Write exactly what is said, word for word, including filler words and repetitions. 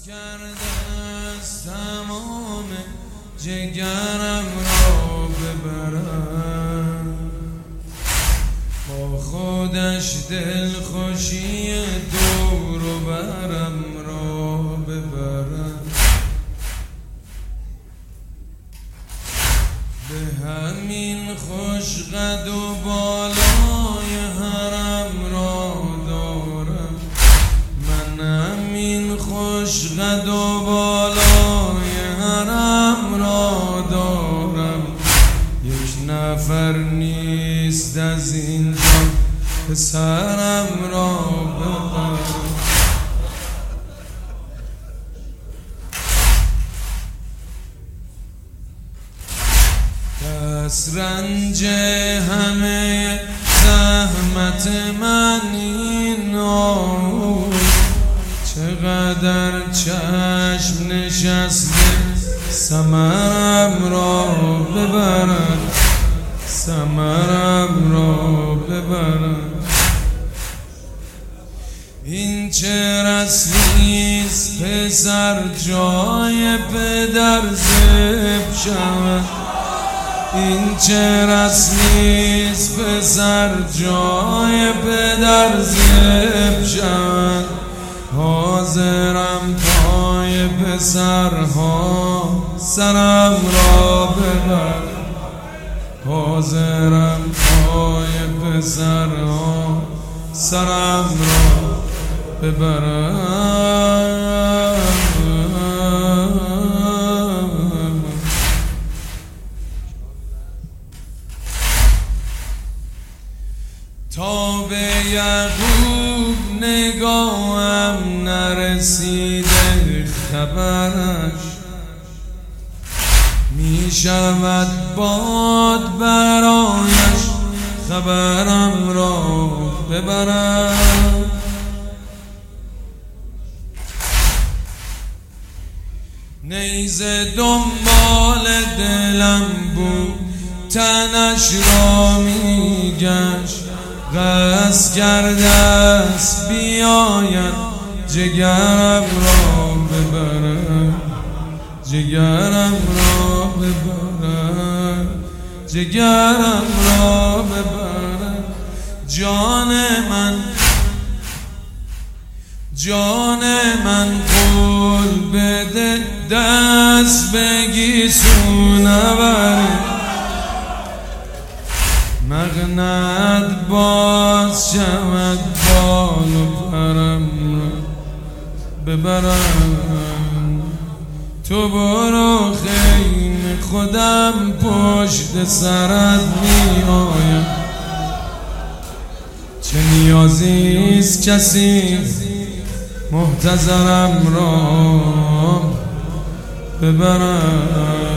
کرده از تمام جگرم را ببرم، با خودش دلخوشی دور و برم را ببرم، به همین خوش قد و بالای حرم را دارم، من همین خوش قد و بالای حرم را دارم، یک نفر نیست از اینجا پسرم را ببرم. دست رنج همه زحمت من این آهوی، چقدر چشم نشسته ثمرم را ببرن، ثمرم را ببرن. این چه رسمیست پسر جای پدر ذبح شود، این چه رسمیست پسر جای پدر ذبح شود. حاضرم پای پسرها سرم را ببرم، حاضرم پای پسرها سرم را ببرم. تا به یعقوب نگاهم نرسیده خبرش، می شود باد برایش خبرم را ببرم. نیزه دنبال دلم بود تنش را می گشت، قصد کرده است بیاید جگرم را ببرم، جگرم را ببرم، جگرم را ببرم. جان من، جان من قول بده دست بگی سو نبری، مغنت باز شود بال و پرم را ببرم. تو برو خیمه خودم پشت سرت می آیم، چه نیازیست کسی محتضرم را ببرم.